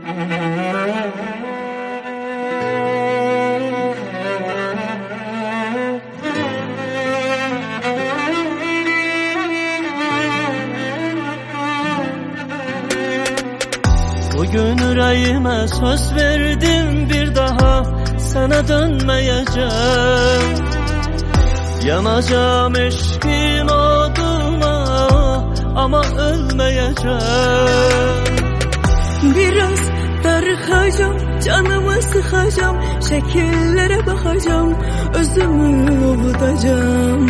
Bugün yüreğime söz verdim, bir daha sana dönmeyeceğim. Yanacağım eşkin oduna ama ölmeyeceğim. Biraz darıxacağım, canımı sıxacağım, şekillere bakacağım, özümü ovudacağım.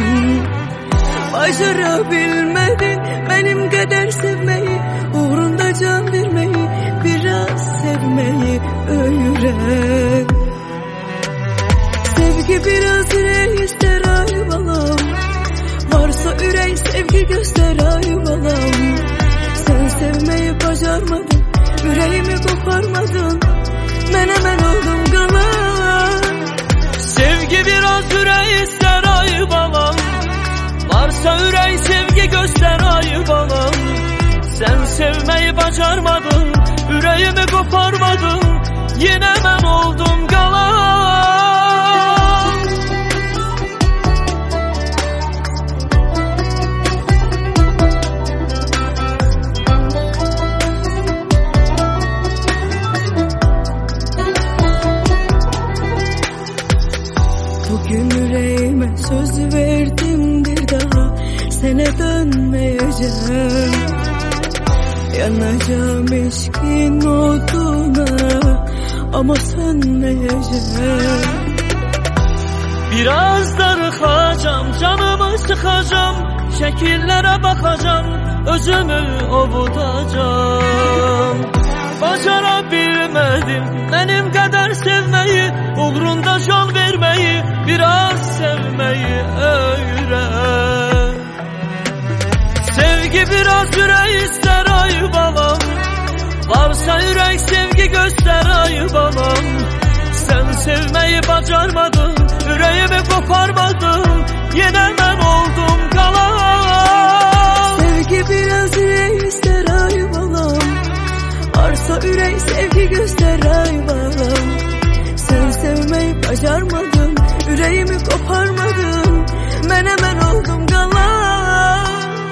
Başarabilmedin benim kadar sevmeyi, uğrunda can vermeyi, biraz sevmeyi öğren. Sevgi biraz yürek ister ay balam, varsa ürək sevgi göster ay balam. Sen sevmeyi bacarmadın, yüreğimi koparmadın, mən oldum qalan. Sevgi biraz yürek ister ay balam, varsa ürək sevgi göster ay balam. Sen sevmeyi bacarmadın, yüreğimi koparmadın, yine ben oldum qalan. Bugün yüreğime söz verdim, bir daha sana dönmeyeceğim. Yanacağım eşkin oduna ama sönmeyeceğim. Biraz darıxacağım, canımı sıxacağım, şekillere bakacağım, özümü ovudacağım. Başarabilmedim benim kadar sevmeyi, uğrunda can vermeyi, biraz sevmeyi öğren. Sevgi biraz yürek ister ay balam, varsa yürek sevgi göster ay balam. Sen sevmeyi bacarmadın, yüreğimi koparmadın, yine ben oldum kalan. Sevgi biraz yürek ister ay balam, varsa yürek sevgi göster ay balam. Sen sevmeyi bacarmadın, yüreğimi koparmadın, mən oldum qalan.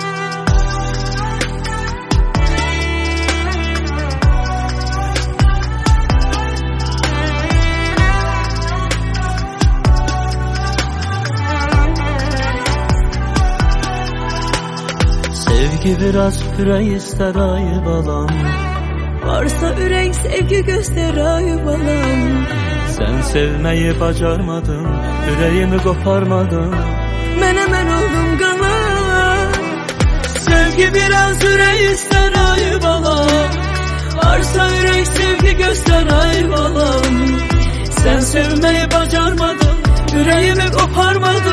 Sevgi biraz yürek ister ay balam, varsa ürək sevgi göster ay balam. sen sevmeyi bacarmadın, yüreğimi koparmadın, Mən oldum qalan. sevgi biraz yürek ister ay balam, varsa yürek sevgi göster ay balam. Sen sevmeyi bacarmadın, yüreğimi koparmadın,